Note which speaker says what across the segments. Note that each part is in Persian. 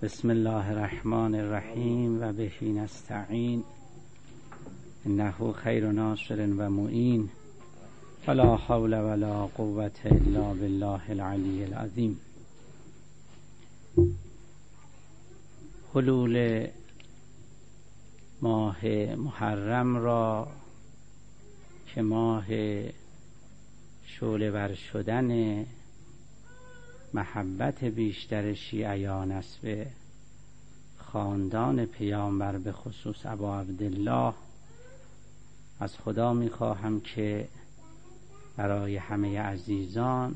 Speaker 1: بسم الله الرحمن الرحیم و به نستعین انه خیر ناصر و معین ولا حول ولا قوة الا بالله العلی العظیم. حلول ماه محرم را که ماه شعله‌ور شدن محبت بیشتر شیعیان است به خاندان پیامبر، به خصوص ابا عبدالله، از خدا میخواهم که برای همه عزیزان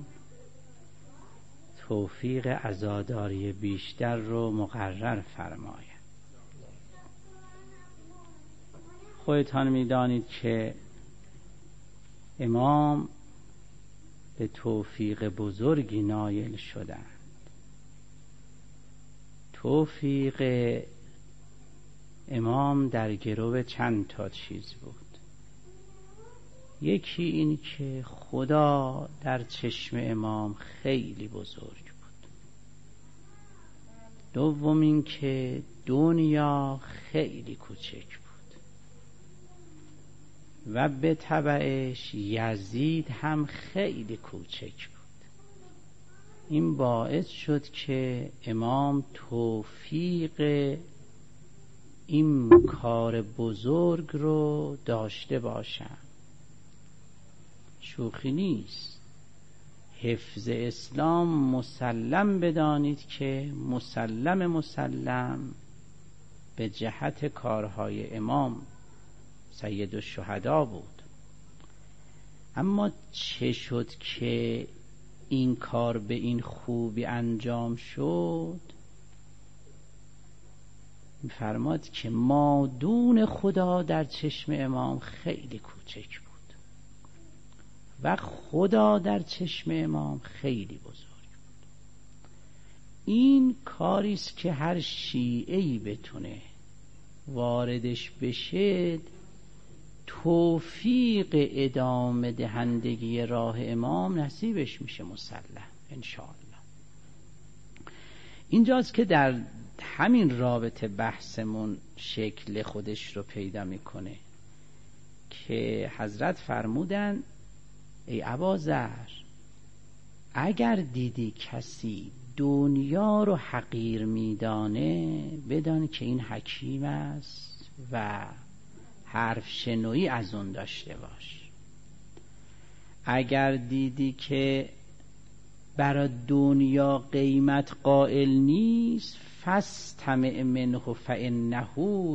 Speaker 1: توفیق عزاداری بیشتر رو مقرر فرماید. خودتان میدانید که امام به توفیق بزرگی نایل شدند. توفیق امام در گرو چند تا چیز بود. یکی این که خدا در چشم امام خیلی بزرگ بود. دوم این که دنیا خیلی کوچک بود و به تبعش یزید هم خیلی کوچک بود. این باعث شد که امام توفیق این کار بزرگ رو داشته باشند. شوخی نیست. حفظ اسلام مسلم بدانید که مسلم به جهت کارهای امام سید الشهدا بود. اما چه شد که این کار به این خوبی انجام شد؟ می‌فرماد که مادون خدا در چشم امام خیلی کوچک بود و خدا در چشم امام خیلی بزرگ بود. این کاریست که هر شیعه‌ای بتونه واردش بشه توفیق ادامه دهندگی راه امام نصیبش میشه مسلم انشاءالله. اینجاست که در همین رابطه بحثمون شکل خودش رو پیدا میکنه که حضرت فرمودن ای ابازر، اگر دیدی کسی دنیا رو حقیر میدانه بدان که این حکیم است و حرف شنوی از اون داشته باش. اگر دیدی که برای دنیا قیمت قائل نیست فاستمع منه فانه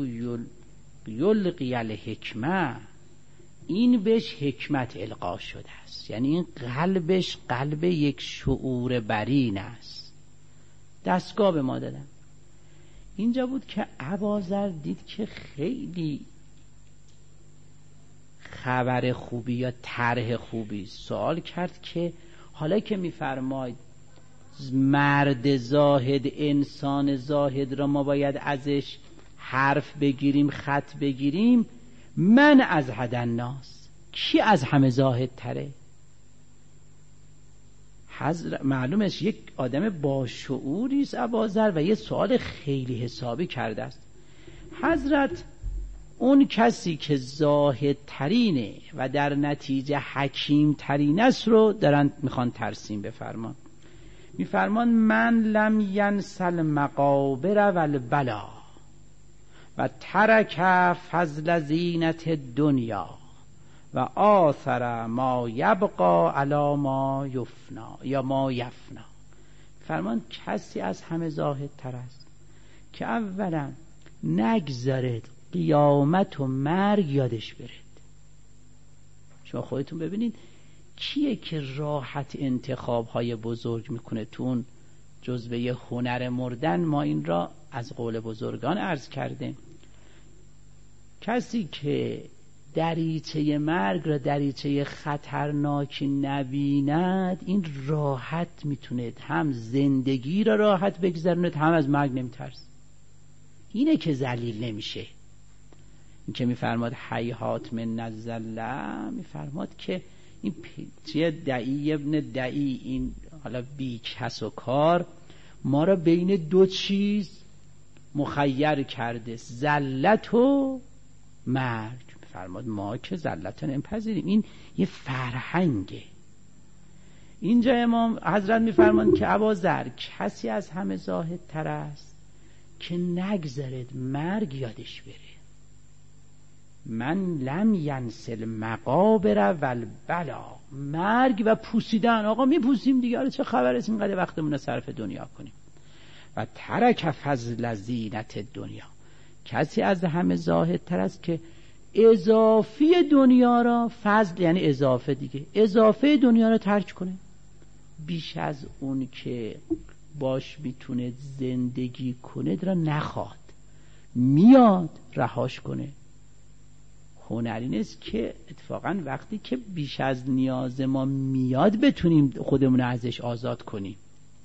Speaker 1: یلقی الحکمه، این بهش حکمت القا شده است. یعنی این قلبش قلب یک شعور برین است. دستگاه به ما دادن. اینجا بود که ابازر دید که خیلی خبر خوبی یا طرح خوبی. سوال کرد که حالا که میفرماید مرد زاهد، انسان زاهد را ما باید ازش حرف بگیریم، خط بگیریم، من از حد الناس، کی از همه زاهد تره؟ معلومش یک آدم با شعوری است ابازر و یه سوال خیلی حسابی کرده است. حضرت اون کسی که زاهد ترینه و در نتیجه حکیم ترین است رو دارن میخوان ترسیم بفرمان. میفرمان من لم ینسل مقابر والبلا و ترک فضل زینت دنیا و آثر ما یبقا علی ما یفنا یا ما یفنا. فرمان کسی از همه زاهد تر است که اولا نگذارد قیامت و مرگ یادش برد. شما خودتون ببینید کیه که راحت انتخاب‌های بزرگ میکنه؟ تو اون جزوه هنر مردن ما این را از قول بزرگان عرض کردیم. کسی که دریچه مرگ را دریچه خطرناکی نبیند این راحت میتونه هم زندگی را راحت بگذرونه هم از مرگ نمیترس. اینه که ذلیل نمیشه. این که میفرماد حیات من الذله، میفرماد که این چیه دعی ابن دعی، این حالا بی کس و کار ما را بین دو چیز مخیر کرده ذلت و مرگ. فرماد ما که ذلت نمیپذیریم، این یه فرهنگه. اینجا امام حضرت میفرمان که اباذر کسی از همه زاهدتر است که نگذارد مرگ یادش بره. من لم ینسل مقابر والبلا، مرگ و پوسیدن. آقا میپوسیم دیگه، حالا چه خبر است اینقدر وقتمون رو صرف دنیا کنیم. و ترک فضل زینت دنیا، کسی از همه زاهدتر است که اضافی دنیا را، فضل یعنی اضافه دیگه، اضافه دنیا را ترک کنه، بیش از اون که باش میتونه زندگی کنه را نخواد، میاد رهاش کنه. هنر این است که اتفاقا وقتی که بیش از نیاز ما میاد بتونیم خودمون ازش آزاد کنیم.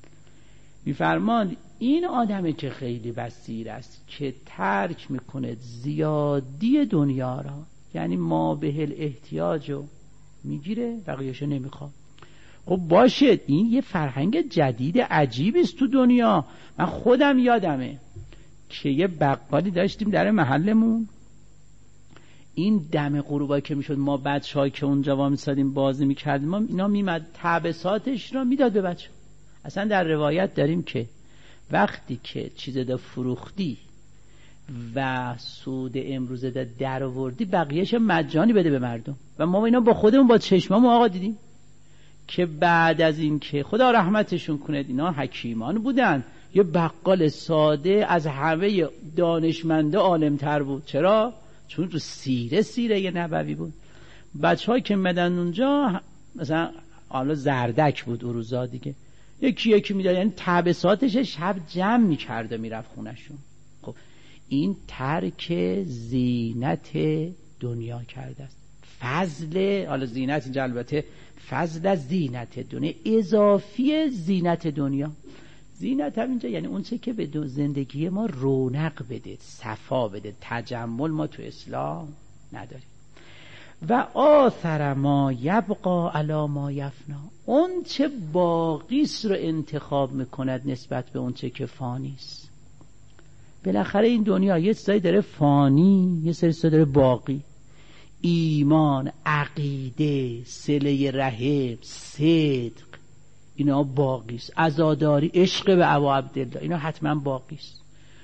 Speaker 1: میفرماند این آدمی که خیلی بصیر است که ترک میکنه زیادی دنیا را، یعنی ما به احتیاج رو میگیره بقیه‌شو نمیخواد. خب باشه، این یه فرهنگ جدید عجیبی است تو دنیا. من خودم یادمه که یه بقالی داشتیم در محلمون، این دم غروبایی که میشد ما بچه‌ها که اونجا وایسادیم بازی میکردیم، اینا میمد تعبساتش را میداد به بچه. اصلا در روایت داریم که وقتی که چیز دا فروختی و سود امروزه دا در آوردی بقیهش مجانی بده به مردم. و ما اینا با خودمون با چشمامون آقا دیدیم که بعد از این که خدا رحمتشون کنه اینا حکیمان بودن، یه بقال ساده از همه دانشمنده عالمتر بود. چرا؟ چون تو سیره نبوی بود. بچه‌ها که مدن اونجا مثلا حالا زردک بود اون روزا دیگه، یکی میداد، یعنی تعبساتش شب جمع میکرد و میرفت خونشون. خب این ترک زینت دنیا کرده است. فضل، حالا زینت اینجا البته فضل از زینت دنیا، اضافی زینت دنیا. زینت هم اینجا یعنی اون چه که به زندگی ما رونق بده، صفا بده. تجمل ما تو اسلام نداریم. و آثر ما یبقا علی ما یفنا، اون چه باقیست رو انتخاب میکند نسبت به اون چه که فانیست. بالاخره این دنیا یه چیزایی داره فانی، یه سری داره باقی. ایمان، عقیده، صله رحم، صدق، اینا باقیست. عزاداری، عشق به ابا عبدالله، اینا حتما باقیست.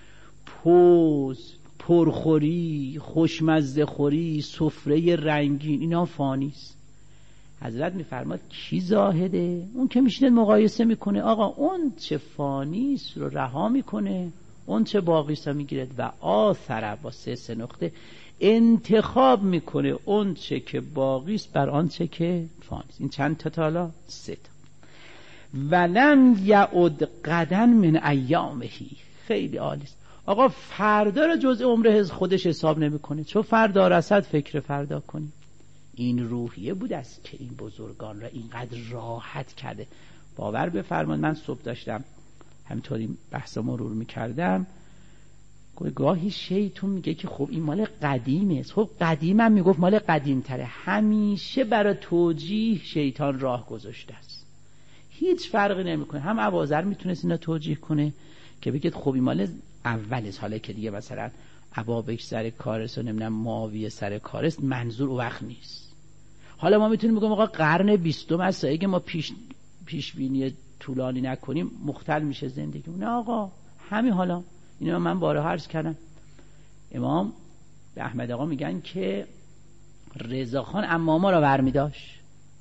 Speaker 1: پوز، پرخوری، خوشمزه خوری، سفره رنگین، اینا فانیست. حضرت میفرماد کی زاهده؟ اون که میشینه مقایسه میکنه آقا اون چه فانیست رو رها میکنه، اون چه باقیست رو میگیره. و آثر با سه نقطه انتخاب میکنه اون چه که باقیست بر آن چه که فانیست. این چند تا حالا؟ 3 تا. ولم یعد غدا من ایامهی، خیلی عالیست. آقا فردا رو جز عمر خودش حساب نمیکنه، چون فردا رسد فکر فردا کنی. این روحیه بود است که این بزرگان را اینقدر راحت کرده. باور بفرمایید من صبح داشتم همینطوری بحث مرور میکردم، گاهی شیطون میگه که خب این مال قدیمه. خب قدیمم میگفت مال قدیم تره. همیشه برای توجیه شیطان راه گذاشته است، هیچ فرقی نمیکنه. هم ابوذر میتونست اینا توجیه کنه که بگید خب این مال اول است، حالا که دیگه مثلا ابابک سر کارست و نمیدونم معاویه سر کارست، منظور او وقت نیست. حالا ما میتونیم بگیم آقا قرن 20 است، اگه ما پیش بینی طولانی نکنیم مختل میشه زندگی. نه آقا همین حالا اینو من بارها عرض کردم. امام به احمد آقا میگن که رضاخان اماما را برمیداشت.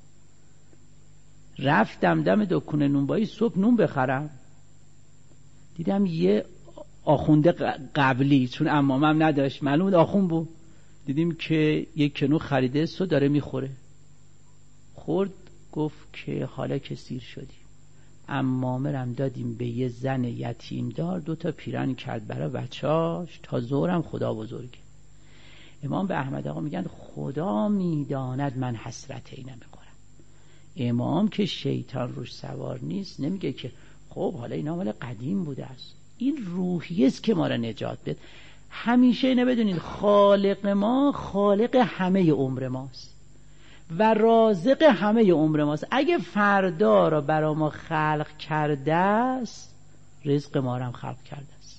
Speaker 1: رفتم دم دکون نونبایی صبح نون بخرم، دیدم یه آخونده قبلی، چون امامم نداشت معلوم آخوند بود، دیدیم که یک کنو خریده سو داره میخوره. خورد گفت که حالا که سیر شدیم. امامرم دادیم به یه زن یتیم دار، 2 تا پیرن کرد برای بچاش، تا ظهرم خدا بزرگه. امام به احمد آقا میگن خدا میداند من حسرت اینو میخورم. امام که شیطان روش سوار نیست، نمیگه که خب حالا اینا مال قدیم بوده است. این روحیه است که ما را نجات بده. همیشه اینو بدونید خالق ما خالق همه عمر ماست و رازق همه عمر ماست. اگه فردا را برای ما خلق کرده است، رزق ما را هم خلق کرده است.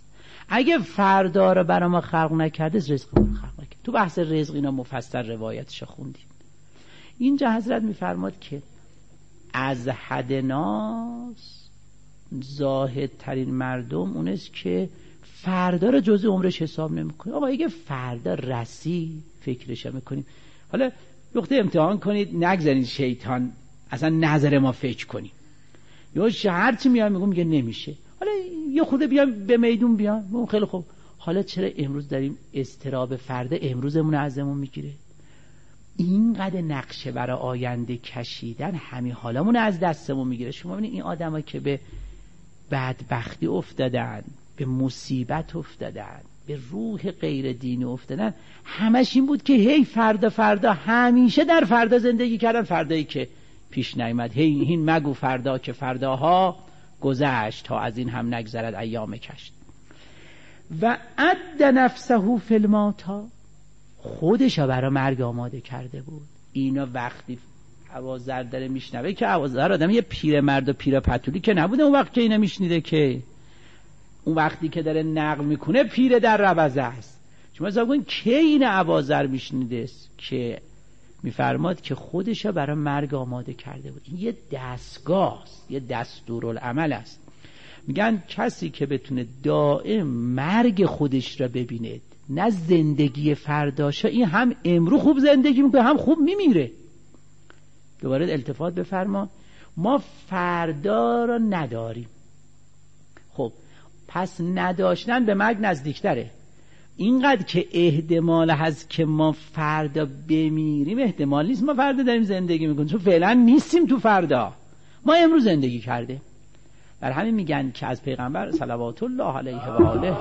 Speaker 1: اگه فردا رو برای ما خلق نکرده رزق ما رو خلق نکرده. تو بحث رزق اینا مفصل روایتش خوندیم. اینجا حضرت میفرماد که از حد ناس زاهد ترین مردم اونست که فردا رو جزء عمرش حساب نمیکنه. آقا اگه فردا رسی فکرش میکنیم، حالا وقتی امتحان کنید نگذارید شیطان اصلا نظر ما فکر کنیم، یا هرچی میگه نمیشه، حالا یه خورده بیام به میدون بیام، خیلی خوب، حالا چرا امروز داریم اضطراب فردا امروزمون ازمون میگیره؟ اینقدر نقشه برای آینده کشیدن همین حالمون از دستمون میگیره. شما ببینید این آدمایی که به بدبختی افتادن، به مصیبت افتادن، به روح غیر دینی افتادن، همش این بود که هی فردا همیشه در فردا زندگی کردن، فردایی که پیش نیامد. هی این مگو فردا که فرداها گذشت تا از این هم نگذرد ایام کشت. و عد نفسه فی الماتا، خودش برای مرگ آماده کرده بود. اینا وقتی ابوذر داره میشنوه که ابوذر آدم یه پیرمرد و پیر پتولی که نبوده اون وقت که اینا میشنیده، که اون وقتی که داره نقل میکنه پیر در ربزه است. شما حساب کنید که این ابوذر میشنیده که میفرماد که خودش برای مرگ آماده کرده بود. این یه دستگاه است، یه دستورالعمل است. میگن کسی که بتونه دائم مرگ خودش را ببینه نه زندگی فرداشه، این هم امرو خوب زندگی میکنه هم خوب میمیره. دوباره التفات بفرما، ما فردا را نداریم. خب پس نداشتن به مرگ نزدیکتره. اینقدر که احتمال هست که ما فردا بمیریم احتمال نیست ما فردا داریم زندگی میکنیم، چون فعلا نیستیم تو فردا، ما امروز زندگی کرده. در همین میگن که از پیغمبر صلوات الله علیه و آله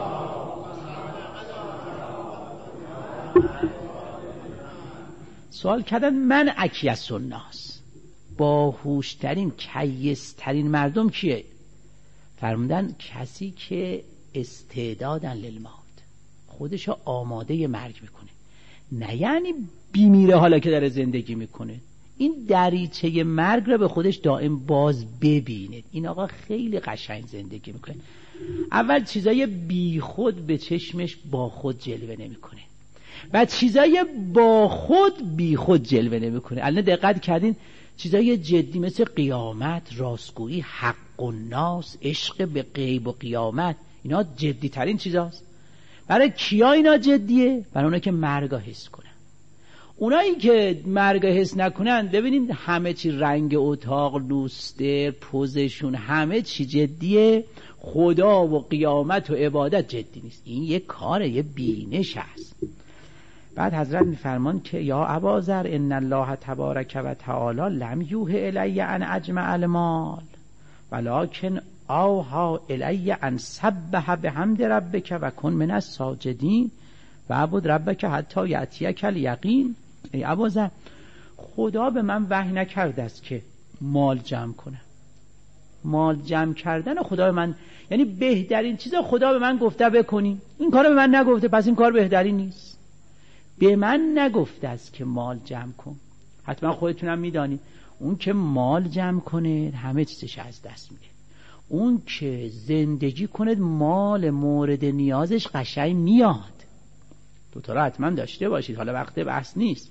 Speaker 1: سوال کردن من اکیس الناس، باهوشترین کیسترین مردم کیه؟ فرمودن کسی که استعدادن للموت، خودشو آماده مرگ میکنه، نه یعنی بیمیره حالا که داره زندگی میکنه. این دریچه مرگ رو به خودش دائم باز ببینه. این آقا خیلی قشنگ زندگی میکنه. اول چیزای بی خود به چشمش با خود جلوه نمیکنه، و چیزای با خود بی خود جلوه نمیکنه. الان دقت کردین چیزای جدی مثل قیامت، راستگویی، حق و ناس، عشق به غیب و قیامت، اینا جدی ترین چیزاست. برای کیا اینا جدیه؟ برای اونایی که مرگ حس کنن. اونایی که مرگ حس نکنن، ببینید همه چی رنگ اتاق، لوستر، پوزشون، همه چی جدیه، خدا و قیامت و عبادت جدی نیست. این یه کاره، یه بینش هست. بعد حضرت میفرمان که یا اباذر ان الله تبارک و تعالی لم یوحی الی ان اجمع المال ولکن اوحی الی ان سبح بحمد ربک و کن من الساجدین و عبد ربک حتی یأتیک الیقین. ای اباذر، خدا به من وحی نکرده است که مال جمع کنم. مال جمع کردن خدا به من، یعنی بهترین چیز خدا به من گفته بکنی، این کارو به من نگفته، پس این کار بهتری نیست. به من نگفته است که مال جمع کن. حتما خودتونم میدانید اون که مال جمع کنه همه چیزش از دست میده. اون که زندگی کنه مال مورد نیازش قشنگ میاد. دوتا را حتما داشته باشید، حالا وقت بحث نیست.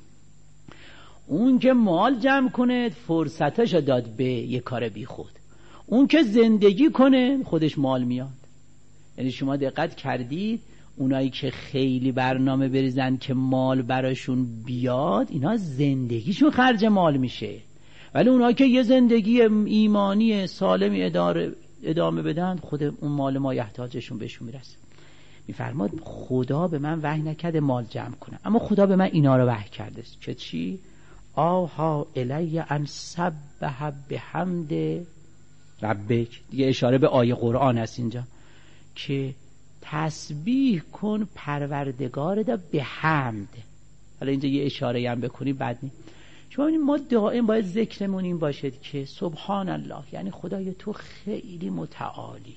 Speaker 1: اون که مال جمع کنه فرصتش داد به یه کار بی خود. اون که زندگی کنه خودش مال میاد. یعنی شما دقت کردید اونایی که خیلی برنامه بریزن که مال براشون بیاد، اینا زندگیشون خرج مال میشه. ولی اونایی که یه زندگی ایمانی سالمی ادامه بدن، خود اون مال ما یحتاجشون بهشون میرسه. میفرماد خدا به من وحی نکرده مال جمع کنم، اما خدا به من اینا رو وحی کرده که چی؟ آها الی ان سبح بحمد ربک. دیگه اشاره به آیه قرآن است اینجا که تسبیح کن پروردگار دا به حمد. حالا اینجا یه اشاره هم بکنی بد نیست. شما ببینید ما دائم باید ذکرمون این باشد که سبحان الله، یعنی خدای تو خیلی متعالی،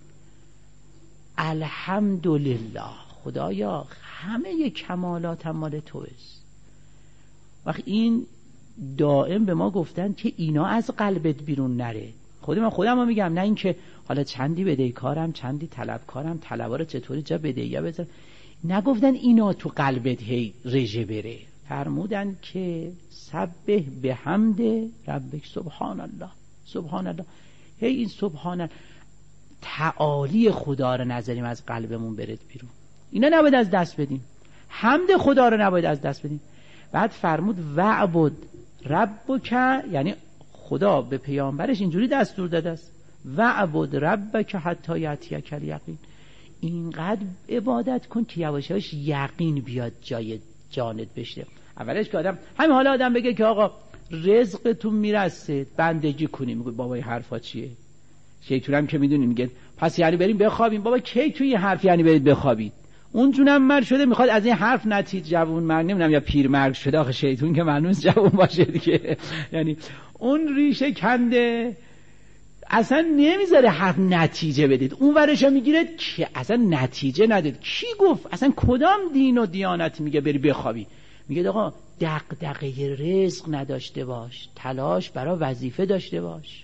Speaker 1: الحمدلله خدایا همه کمالات مال توست. وقت این دائم به ما گفتن که اینا از قلبت بیرون نره. خودم میگم، نه این که حالا چندی بدهکارم، چندی طلبکارم، طلبا رو چطوری جا بدهیا بذار. نگفتن اینا تو قلبت هی رژه بره، فرمودن که سبح بحمد ربک سبحان الله سبحان الله. هی این سبحان الله تعالی خدا رو نذاریم از قلبمون برد بیرون. اینا نباید از دست بدیم، حمد خدا رو نباید از دست بدیم. بعد فرمود وعبد ربک، یعنی خدا به پیامبرش اینجوری دستور داده است وعبد ربک حتی یأتیک الیقین، اینقدر عبادت کن که یواش یواش یقین بیاد جای جانت بشه. اولش که همین حالا آدم بگه که آقا رزقتون میرسه بندگی کنیم، میگه بابا این حرفا چیه؟ شیطون هم که میدونی میگه پس یعنی بریم بخوابیم. بابا کی توی این حرف یعنی برید بخوابید؟ اون جونم مرد شده میخواد از این حرف نتیجه جوون مرد نمیدونم یا پیرمرد شده. آخه شیطون که معنوس جوون باشه دیگه، یعنی اون ریشه کنده اصلا نمیذاره حرف نتیجه بدید، اون ورشو میگیره که اصلا نتیجه ندید. کی گفت؟ اصلا کدام دین و دیانت میگه بری بخوابی؟ میگه آقا دغدغه رزق نداشته باش، تلاش برای وظیفه داشته باش،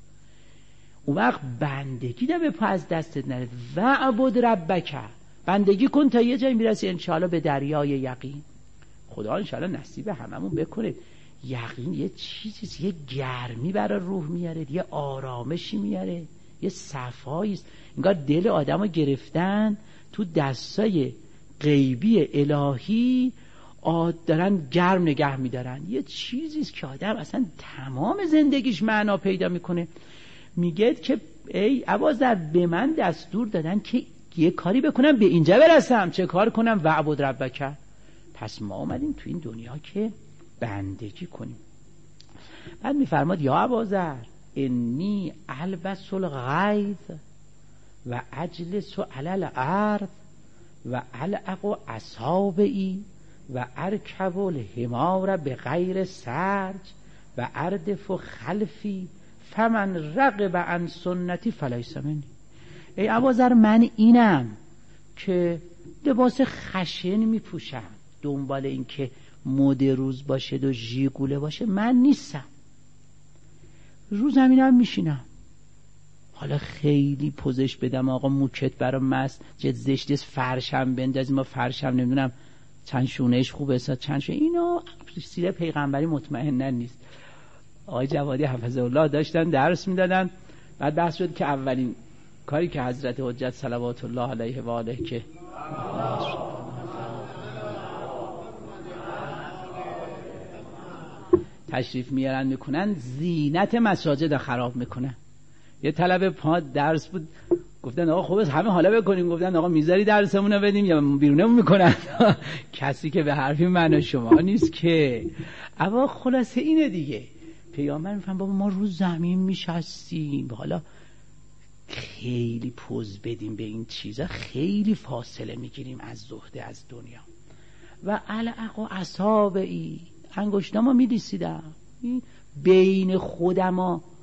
Speaker 1: اون وقت بندگی ده به پا از دستت نرد. وعبد ربک، بندگی کن تا یه جایی میرسی انشاءالله به دریای یقین. خدا انشاءالله نصیب هممون بکنه. یقین یه چیزیست، یه گرمی برای روح میاره، یه آرامشی میاره، یه صفاییست. انگار دل آدمو گرفتن تو دستای غیبی الهی دارن گرم نگه میدارن. یه چیزیست که آدم اصلا تمام زندگیش معنا پیدا میکنه. میگه که ای ابوذر به من دستور دادن که یه کاری بکنم به اینجا برسم، چه کار کنم؟ وعبد ربک. پس ما اومدیم تو این دنیا که بندگی کنیم. بعد میفرماد یا ابوذر انی البس الغیظ و اجلس علی الارض و العق اصابعی و ارکب الحمار بغیر سرج و اردف خلفی فمن رغب عن سنتی فلیس منی. ای ابوذر من اینم که لباس خشن میپوشم، دنبال این که مد روز باشه و ژیگوله باشه من نیستم. رو زمینم میشینم، حالا خیلی پوزش بدم آقا موکت برا مست جد زشتی فرشم بندازیم و فرشم نمیدونم چند شونهش خوبه چند شونه، اینا سیره پیغمبری مطمئنن نیست. آقای جوادی حفظه الله داشتن درس میدادن، بعد بحث شد که اولین کاری که حضرت حجت صلوات الله علیه و آله که تشریف میارن میکنن زینت مساجد خراب میکنن. یه طلبه پا درس بود، گفتن آقا خوب است همه حالا بکنیم، گفتن آقا میذاری درسمون رو بدیم یا بیرونمون میکنن؟ کسی که به حرفی من و شما نیست که. اما خلاصه اینه دیگه، پیامبر میفهم بابا ما رو زمین میشستیم، حالا خیلی پوز بدیم به این چیزا، خیلی فاصله میگیریم از زهد از دنیا. و العق و اصابعی، انگشتامو میلیسیدم بین خودم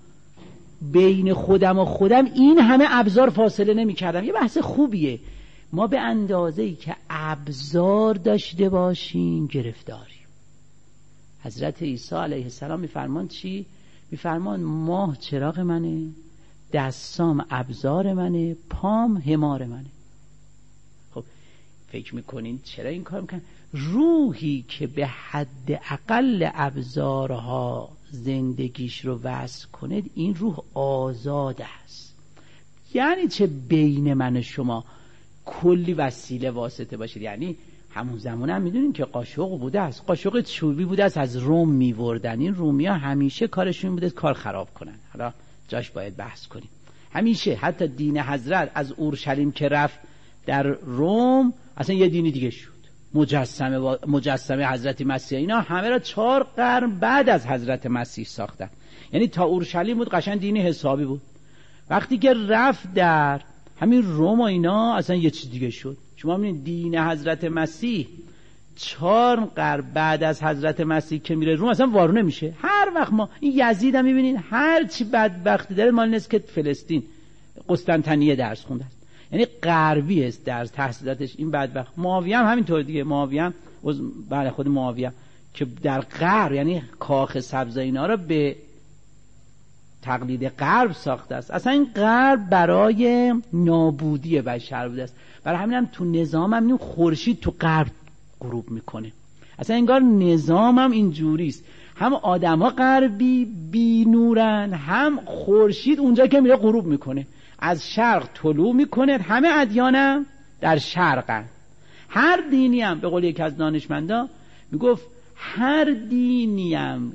Speaker 1: و خودم این همه ابزار فاصله نمیکردم. یه بحث خوبیه، ما به اندازه‌ای که ابزار داشته باشیم گرفتاریم. حضرت عیسی علیه السلام میفرمان چی؟ میفرمان ماه چراغ منه، دستام ابزار منه، پام حمار منه. خب فکر میکنین چرا این کار میکنن؟ روحی که به حد اقل ابزارها زندگیش رو وصل کنه این روح آزاد است. یعنی چه بین من و شما کلی وسیله واسطه باشه؟ یعنی همون زمان هم میدونین که قاشق بوده است، قاشق چوبی بوده است از روم میوردن. این رومی ها همیشه کارشون بوده کار خراب کنن. حالا جاش باید بحث کنیم. همیشه حتی دین حضرت از اورشلیم که رفت در روم اصلا یه دینی دیگه شد. مجسمه حضرت مسیح اینا همه را 4 قرن بعد از حضرت مسیح ساختن. یعنی تا اورشلیم بود قشنگ دینی حسابی بود، وقتی که رفت در همین روم و اینا اصلا یه چیز دیگه شد. شما میبینید دین حضرت مسیح 4 قرن بعد از حضرت مسیح که میره روم اصلا وارونه میشه. هر وقت ما این یزید هم میبینید هر چی بدبختی داره مال نیست که فلسطین قسطنطنیه درس خونده است، یعنی غربی است در تحصیلاتش این بدبخت. معاویه هم همینطور دیگه، معاویه هم بله خود معاویه که در غرب یعنی کاخ سبز اینا رو به تقلید غرب ساخته است. اصلا این غرب برای نابودی بشر بوده است. برای همین هم تو نظام هم این خورشید تو غرب غروب میکنه. اصلا انگار نظام هم اینجوری است، هم آدم ها غربی بی نورن، هم خورشید اونجا که میره غروب میکنه، از شرق طلوع میکنه. همه ادیانم در شرقن. هر دینی هم به قول یکی از دانشمندا میگفت هر دینی هم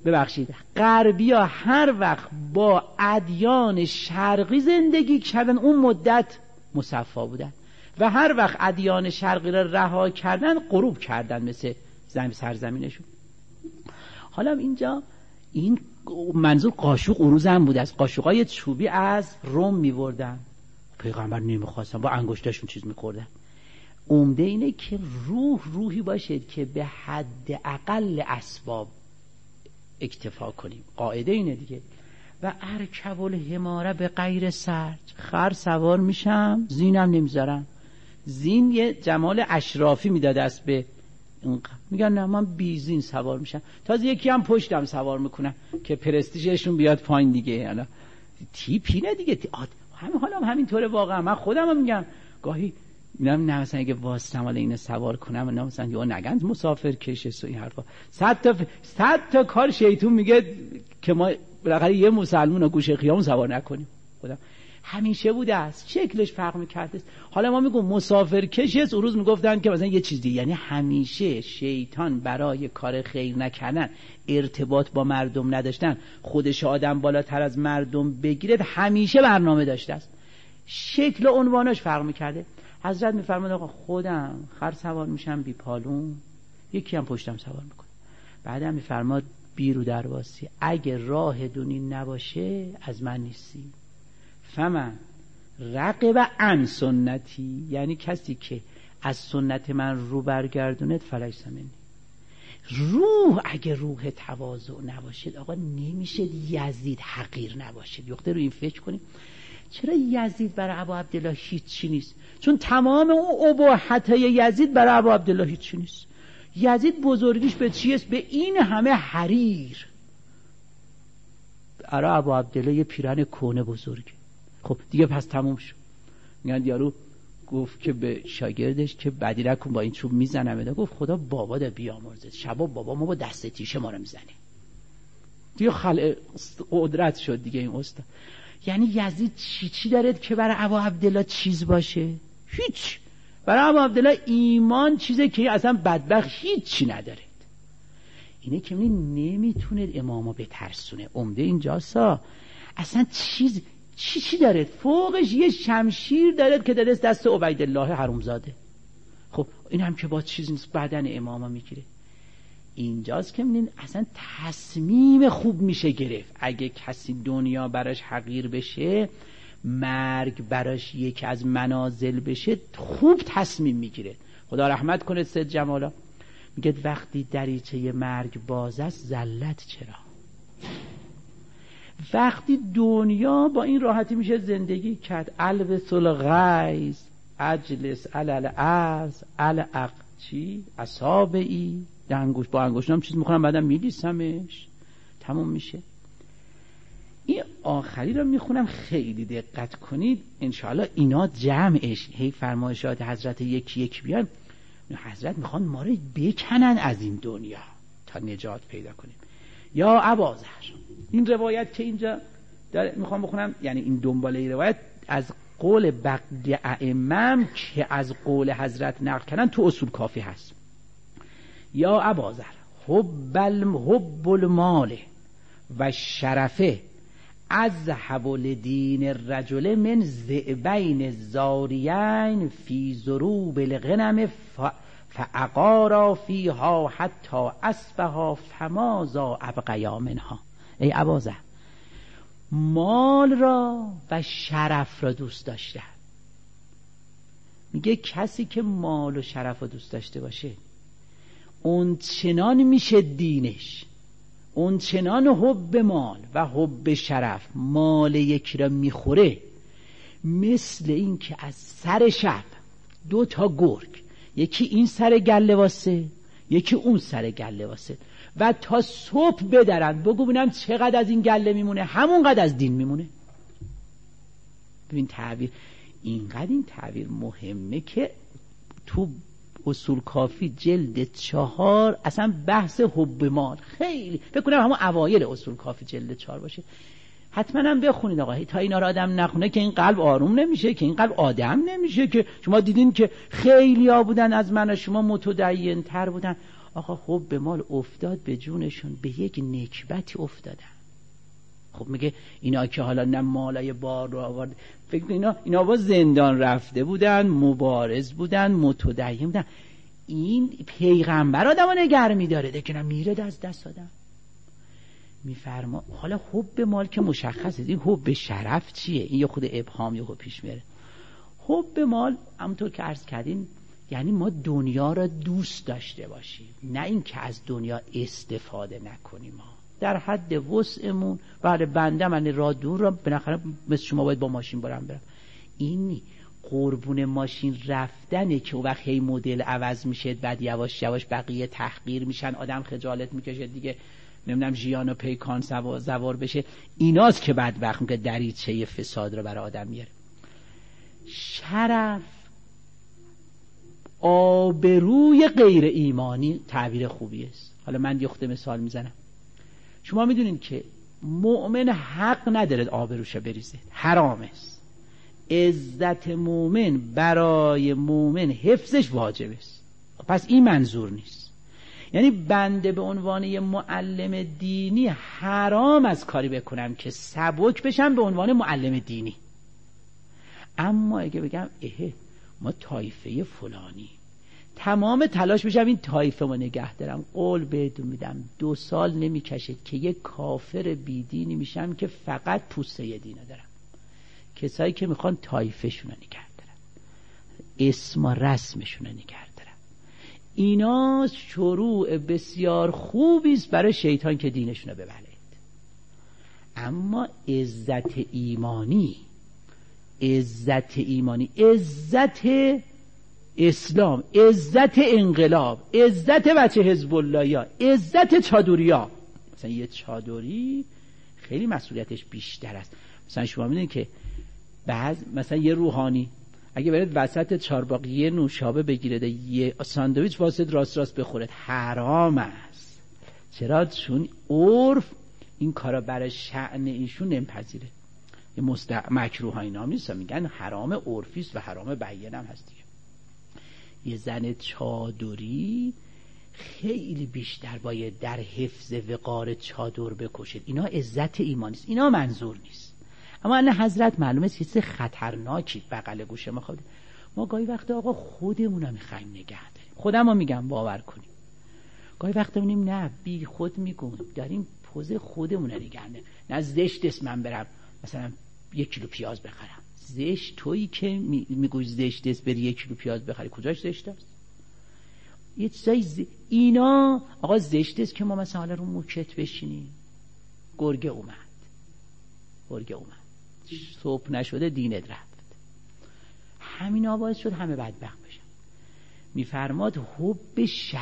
Speaker 1: غربی ها هر وقت با ادیان شرقی زندگی کردن اون مدت مصفا بودن و هر وقت ادیان شرقی را رها کردن غروب کردن مثل سرزمینشون. حالا اینجا این منظور قاشق عروض هم بوده است. قاشقای چوبی از روم می‌بردن، پیغمبر نمیخواستن، با انگشتاشون چیز می‌خوردن. عمده اینه که روحی باشد که به حد اقل اسباب اکتفا کنیم. قاعده اینه دیگه. و ارکب الحماره به غیر سرج، خر سوار میشم زینم نمیذارم. زین یه جمال اشرافی میداده است به میگن نه من بی زین سوار میشم، تازه یکی هم پشتم سوار میکنم که پرستیژشون بیاد پایین دیگه. حالا تیپینه دیگه. همینطوره واقعا. من خودم هم میگم گاهی میگم نه مثلا اگه واسطم حالا اینو سوار کنم، نه مثلا یا نگن مسافر کشش و این حرفا. 100 تا کار شیطون میگه که ما بالاخره یه مسلمون رو گوشه خیابون سوار نکنیم. خدا همیشه بوده است، شکلش فرق می‌کرده. حالا ما میگم مسافر کشش، اون روز میگفتن که مثلا یه چیزی، یعنی همیشه شیطان برای کار خیر نکردن، ارتباط با مردم نداشتن، خودش آدم بالاتر از مردم بگیره، همیشه برنامه داشته است. شکل و عنوانش فرق می‌کرده. حضرت میفرماد آقا خودم خر سوار میشم بی پالون، یکی هم پشتم سوار میکنه. بعدم میفرماد بیرو درواسی، اگه راه دونی نباشه از من نیستی. فمن رغب عن سنتی، یعنی کسی که از سنت من رو برگردوند فلیس منی. روح اگه روح تواضع نباشد آقا نمیشه یزید حقیر نباشد. یخته رو این فکر کنیم چرا یزید برای ابا عبدالله هیچی نیست؟ چون تمام اون اباحت یزید برای ابا عبدالله هیچی نیست. یزید بزرگیش به چیست؟ به این همه حریر. برای ابا عبدالله یه پیرن کهنه بزرگه. خب دیگه پس تموم شد. میگن یارو گفت که به شاگردش که بدی نکن با این چوب میزنم. گفت خدا بابا ده بیامرزد، شبا بابا ما با دست تیشه ما رو میزنه. دیگه خلق قدرت شد دیگه این استاد. یعنی یزید چی دارد که برای ابا عبدالله چیز باشه؟ هیچ. برای ابا عبدالله ایمان چیزه که اصلا بدبخت هیچی ندارد. اینه که نمیتونه امامو بترسونه. عمده اینجاسا اصلا چی دارد؟ فوقش یه شمشیر دارد که دارد دست عبیدالله حرومزاده. خب این هم که با چیز نیست، بدن امامو میگیره. اینجاست که می‌بینید اصلا تصمیم خوب میشه گرفت. اگه کسی دنیا براش حقیر بشه، مرگ براش یکی از منازل بشه، خوب تصمیم میگیره. خدا رحمت کنه سید جمالا میگه وقتی دریچه مرگ باز است ذلت چرا؟ وقتی دنیا با این راحتی میشه زندگی کرد. البس الغیظ اجلس علی الارض چی؟ اصابعی انگوش با انگوشتم چیز میکنم بعدم میلیسمش، تموم میشه. این آخری رو میخونم خیلی دقت کنید انشاءالله اینا جمعش. هی فرمایشات حضرت یکی بیان. حضرت میخوان ما رو بکنن از این دنیا تا نجات پیدا کنیم. یا ابازر، این روایت که اینجا میخوام بخونم، یعنی این دنباله روایت از قول بقیه ائمه که از قول حضرت نقل کردن تو اصول کافی هست. یا ابازر حب المال و شرفه اذهب لدین الرجل من ذئبین زاریین فی ضروب الغنم فاقارا فیها حتی اسفها فماذا ابقیا منها. ای ابازر، مال را و شرف را دوست داشته. میگه کسی که مال و شرف را دوست داشته باشه اون چنان میشه دینش، اون چنان حب مال و حب شرف مال یکی را میخوره، مثل این که از سر شب 2 گرگ، یکی این سر گله واسه یکی اون سر گله واسه، و تا صبح بدرن. بگو ببینم چقدر از این گله میمونه؟ همونقدر از دین میمونه. ببین تعبیر اینقدر این تعبیر مهمه که تو اصول کافی جلد 4 اصلا بحث حب مال خیلی فکر کنم همون اوایل اصول کافی جلد 4 باشه. حتما هم بخونید آقا. تا اینا رو آدم نخونه که این قلب آروم نمیشه، که این قلب آدم نمیشه. که شما دیدین که خیلی ها بودن از من و شما متدین تر بودن، آقا حب مال افتاد به جونشون، به یک نکبتی افتادن. خب میگه اینا که حالا نه مالای بار رو آورد، فکر کن اینا با زندان رفته بودن، مبارز بودن، متدین بودن. این پیغمبر آدمو نگه می‌داره، دیگه میره دست آدم. میفرما حالا حب مال که مشخصه، این حب شرف چیه؟ این یه خود ابهام یه خود پیش میره. حب مال همونطور که عرض کردین یعنی ما دنیا را دوست داشته باشیم، نه این که از دنیا استفاده نکنیم. ما در حد وسعمون، بله بنده من راه دور را بالاخره مثل شما باید با ماشین برم. این قربون ماشین رفتنه که وقت هی مدل عوض میشه، بعد یواش یواش بقیه تحقیر میشن، آدم خجالت میکشه دیگه، نمیدونم ژیان و پیکان زوار بشه. ایناست که بعد وقت میگه دریچه فساد رو برای آدم میاره. شرف، آبروی غیر ایمانی تعبیر خوبی است. حالا من یه خود مثال میزنم. شما میدونین که مؤمن حق نداره آبروش بریزه، حرام است. عزت مؤمن برای مؤمن حفظش واجب است. پس این منظور نیست. یعنی بنده به عنوان یه معلم دینی حرام از کاری بکنم که سبک بشم به عنوان معلم دینی. اما اگه بگم ما طایفه فلانی، تمام تلاش بشم این طایفه ما نگه دارم، قول بهتون میدم 2 سال نمیکشید که یک کافر بیدینی میشم که فقط پوسته دینه دارم. کسایی که میخوان طایفه شون نگه دارن، اسم و رسمشون نگه دارن، اینا شروع بسیار خوبی است برای شیطان که دینشون رو ببلید. اما عزت ایمانی، عزت اسلام، عزت انقلاب، عزت بچه حزب اللهیا، عزت چادریا، مثلا یه چادری خیلی مسئولیتش بیشتر است. مثلا شما میدونید که مثلا یه روحانی اگه برید وسط چارباغ یه نوشابه بگیرید یه ساندویچ واسه راست بخورید، حرام است. چرا؟ چون عرف این کارا برای شأن ایشون نمیپذیره. یه مکروه ها اینا نیست، میگن حرام عرفی است و حرام بیان هم هست دیگه. یه زن چادری خیلی بیشتر باید در حفظ وقار چادر بکشید. اینا عزت ایمانی است، اینا منظور نیست. اما ان حضرت معلومه چیز خطرناکی بغل گوشه ما خود. ما گاهی وقت آقا خودمون میخوایم نگه داریم، خودمو میگم باور کنیم. گاهی وقت میگیم نه بی خود میگم داریم پوز خودمون نگه داریم. نه زشت است من برم مثلا 1 کیلو پیاز بخرم. زشت تویی که میگوی زشت است بری 1 کیلو پیاز بخری، کجاش زشت است؟ یه چیزای اینا آقا زشت است که ما مثلا رو موکت بشینیم. گرگه اومد صبح نشده دینت رفت. همین باعث شد همه بدبخت بشن. میفرماد حب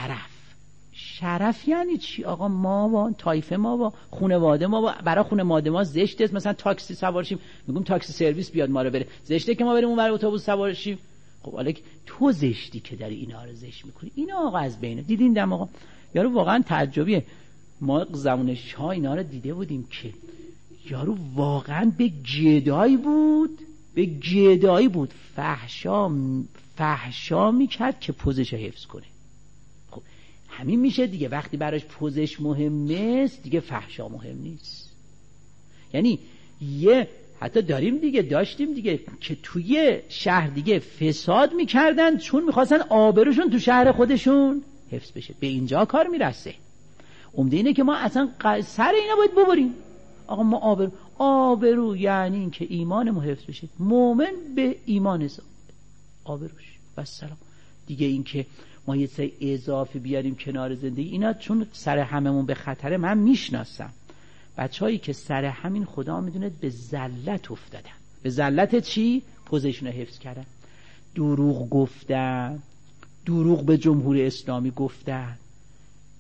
Speaker 1: شرف یعنی چی آقا؟ ما و طایفه ما و خانواده ما برای خانواده ما زشت است مثلا تاکسی سوار شیم، میگم تاکسی سرویس بیاد ما رو بره، زشته که ما بریم اون ور اتوبوس سوار شیم. خب حالا تو زشتی که داری اینا رو زشت میکنی. اینا آقا از بین دیدین دم آقا یارو واقعا تعجبیه. ما زمان شاه اینا رو دیده بودیم که یارو واقعا به گدایی بود فحشا میکرد که پوزش حفظ کنه. خب همین میشه دیگه، وقتی براش پوزش مهمه است دیگه فحشا مهم نیست. یعنی حتی داشتیم دیگه که توی شهر دیگه فساد میکردن چون میخواستن آبروشون تو شهر خودشون حفظ بشه. به اینجا کار میرسه. عمده اینه که ما اصلا سر اینا باید ببریم. آقا ما آبرو یعنی این که ایمانمون حفظ بشه. مؤمن به ایمان آبروش و سلام دیگه. این که ما یه سری اضافه بیاریم کنار زندگی اینا چون سر هممون به خطره. من میشناسم بچه‌هایی که سر همین خدا میدونه به ذلت افتادن. به ذلت چی؟ پوزشون رو حفظ کردن، دروغ گفتن، دروغ به جمهوری اسلامی گفتن،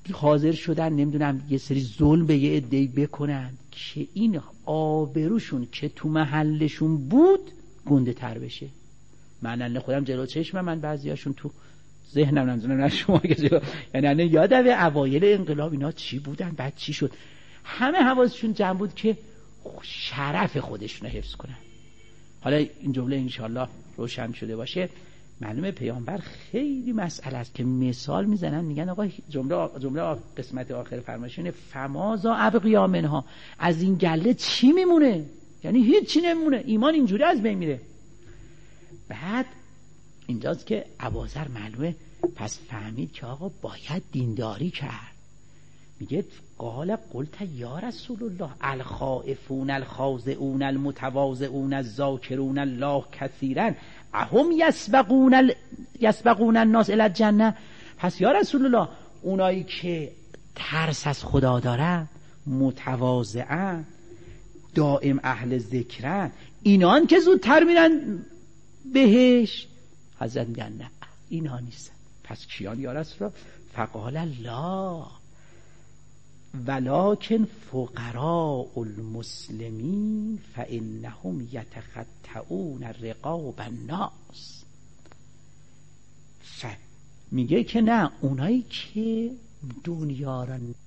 Speaker 1: حاضر شدن نمیدونم یه سری ظلم به یه عده‌ای بکنن که این آبروشون که تو محلشون بود گنده تر بشه. من خودم جلو چشمم، من بعضیاشون تو ذهنم نمیدونم شما که جلو، یعنی یادم اوایل انقلاب اینا چی بودن بعد چی شد، همه حواسشون جمع بود که شرف خودشون رو حفظ کنن. حالا این جمله انشالله روشن شده باشه. معلومه پیامبر خیلی مسئله است که مثال میزنن، میگن آقا جمله قسمت آخر فرمایشونه فمازا ابقیا منها، از این گله چی میمونه؟ یعنی هیچی نمیمونه، ایمان اینجوری از بین میره. بعد اینجاست که ابوذر معلومه پس فهمید که آقا باید دینداری کرد. میگه قلت یا رسول الله الخائفون الخاضعون المتواضعون الذاکرون الله کثیرا اهم یسبقون الناس الی الجنه. پس یا رسول الله اونایی که ترس از خدا دارن، متواضعن، دائم اهل ذکرن، اینان که زودتر میرن بهش. حضرت میگن نه اینا نیستن. پس کیان یا رسول الله؟ فقال الله ولکن فقراء المسلمین فانهم یتخطئون رقاب الناس. میگه که نه، اونایی که دنیا را